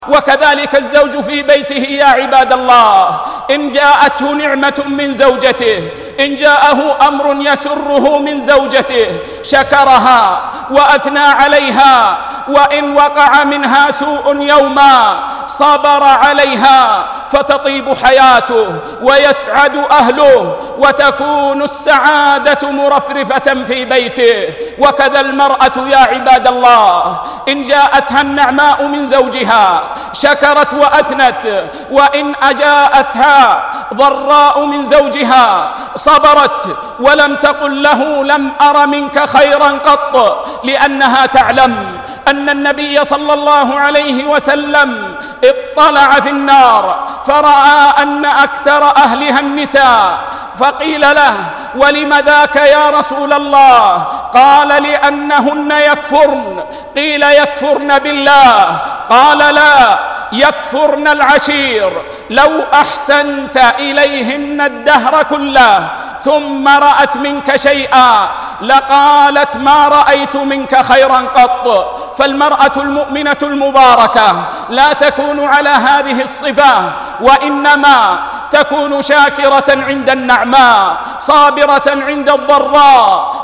وكذلك الزوج في بيته يا عباد الله، إن جاءته نعمة من زوجته، إن جاءه أمر يسره من زوجته شكرها وأثنى عليها، وإن وقع منها سوء يوما صبر عليها فتطيب حياته ويسعد أهله وتكون السعادة مرفرفة في بيته. وكذا المرأة يا عباد الله، إن جاءتها النعماء من زوجها شكرت وأثنت، وإن أجاءتها ضراء من زوجها صبرت ولم تقل له لم أر منك خيرا قط، لأنها تعلم أن النبي صلى الله عليه وسلم اطلع في النار فرأى أن أكثر أهلها النساء، فقيل له: ولم ذاك يا رسول الله؟ قال: لأنهن يكفرن. قيل: يكفرن بالله؟ قال: لا، يكفرن العشير. لو أحسنت إليهن الدهر كله ثم رأت منك شيئا لقالت ما رأيت منك خيرا قط. فالمرأة المؤمنة المباركة لا تكون على هذه الصفة، وإنما تكون شاكرة عند النعماء، صابرة عند الضراء.